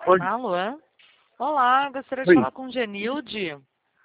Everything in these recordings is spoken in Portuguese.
Oi, Alô? Olá, gostaria de oi. falar com Genilde.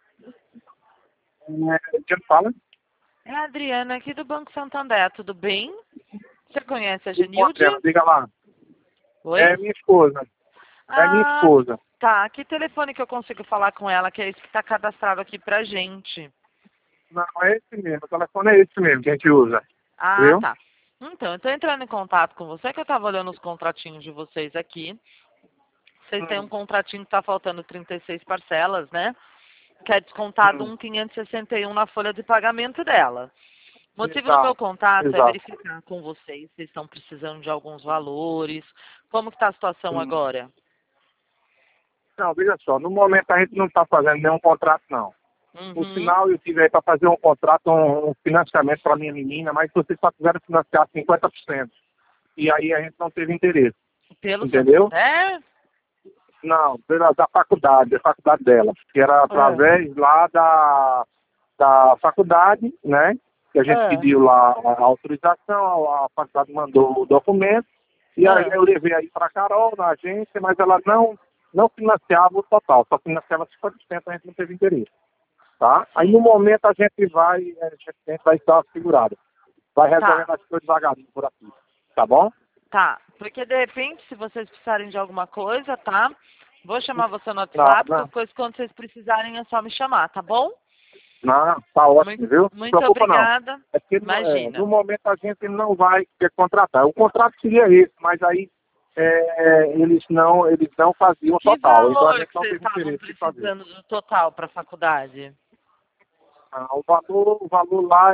Quem fala? É a Adriana aqui do Banco Santander, tudo bem? Você conhece a Tudo bom, Genilde? Adriana? Diga lá. Oi? É minha esposa. É minha Ah, esposa. tá. Que telefone que eu consigo falar com ela, que é esse que está cadastrado aqui pra gente? Não, é esse mesmo. O telefone é esse mesmo que a gente usa. Ah, Viu? tá. Então, eu tô entrando em contato com você, que eu tava olhando os contratinhos de vocês aqui. Vocês têm um Hum, contratinho que tá faltando 36 parcelas, né? Que é descontado hum. 1.561 na folha de pagamento dela. O motivo do meu Exato. contato é Exato. verificar com vocês se estão precisando de alguns valores. Como que está a situação Hum. agora? Não, veja só. No momento a gente não está fazendo nenhum contrato, não. Por Uhum. sinal, eu tive aí para fazer um contrato, um financiamento para minha menina, mas vocês só quiseram financiar 50%. E aí a gente não teve interesse. Pelo Entendeu? Santander? Não, da faculdade, da faculdade dela. Que era Ah, através lá da faculdade, né? Que a gente ah, pediu lá a autorização, a faculdade mandou o documento, e aí ah. eu levei aí para a Carol, na agência, mas ela não financiava o total, só financiava 50%, a gente não teve interesse, tá? Aí no Sim. momento a gente vai estar segurado. Vai Tá, resolvendo as coisas devagarinho por aqui, tá bom? tá. Porque de repente, se vocês precisarem de alguma coisa, tá? Vou chamar você no Não, WhatsApp, não, qualquer coisa quando vocês precisarem é só me chamar, tá bom? não, tá Muito, ótimo, viu? Não se muito preocupa não. obrigada. É porque no Imagina. momento a gente não vai ter contratar. O contrato seria esse, mas aí eles não faziam o Que total. Então a valor gente que não vocês teve estavam interesse em fazer. precisando do total para a faculdade? O valor lá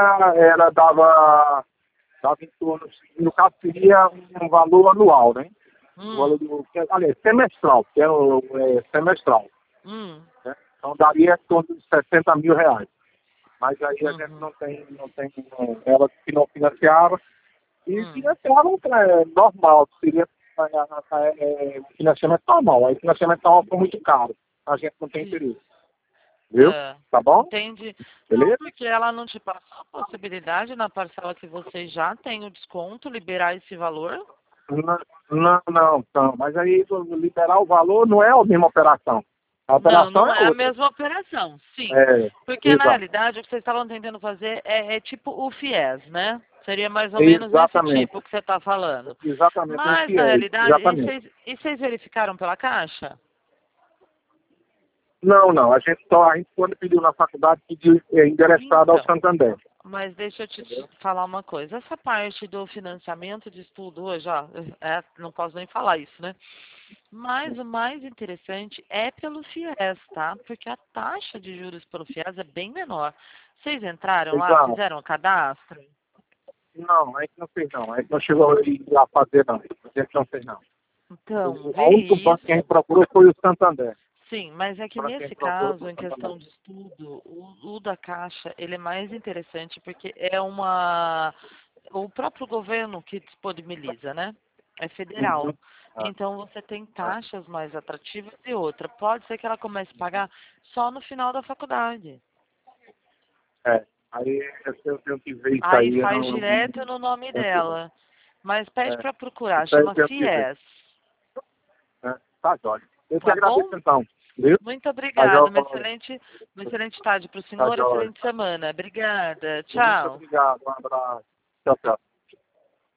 dava em torno, no caso seria um valor anual, né? O valor Hum, aliás, semestral, que semestral. hum, Né? Então daria em torno de R$ 60.000. Mas aí a gente uhum. não tem ela que não financiava. E Hum. financiavam normal, seria financiamento normal. Aí financiamento normal foi muito caro. A gente não tem Sim. interesse. Viu? É, Tá bom? entendi. Não, Beleza? porque ela não te passou a possibilidade na parcela que vocês já têm o desconto, liberar esse valor? Não, não, não, não. Mas aí liberar o valor não é a mesma operação. A Não, operação não é é a outra. mesma operação, sim. É, Porque na exato. realidade o que vocês estavam tentando fazer é tipo o FIES, né? Seria mais ou menos esse Exatamente. tipo que você está falando. Exatamente um Mas na FIES. realidade, Exatamente. e vocês verificaram pela Caixa? Não, não. A gente quando pediu na faculdade, pediu endereçado ao Então. Santander. Mas deixa eu te Entendeu? falar uma coisa. Essa parte do financiamento de estudo hoje, ó, não posso nem falar isso, né? Mas o mais interessante é pelo FIES, tá? Porque a taxa de juros pelo FIES é bem menor. Vocês entraram lá, Exato. fizeram o cadastro? Não, a gente não fez não. A gente não chegou a fazer não. A gente não fez não. Então, O único vê banco que a gente isso. procurou foi o Santander. Sim, mas é que O banco que a nesse gente procurou caso, foi o em Santander. questão de estudo, o da Caixa, ele é mais interessante porque é uma o próprio governo que disponibiliza, né? É federal. Uhum. Ah, Então você tem ah, taxas mais atrativas e outra. Pode ser que ela comece a pagar só no final da faculdade. é. Aí eu tenho que ver isso Aí aí. Eu faz não direto no nome dela. Mas pede é. para procurar, Isso aí eu chama tenho que ver. FIES, Né? Tá, jóia. Eu te tá agradeço bom? então. Viu? Muito Tá, obrigada. jóia. Uma excelente tarde para o Tá, senhor, jóia. excelente semana. Obrigada. Muito Tchau. obrigado. Um abraço. Tchau, tchau.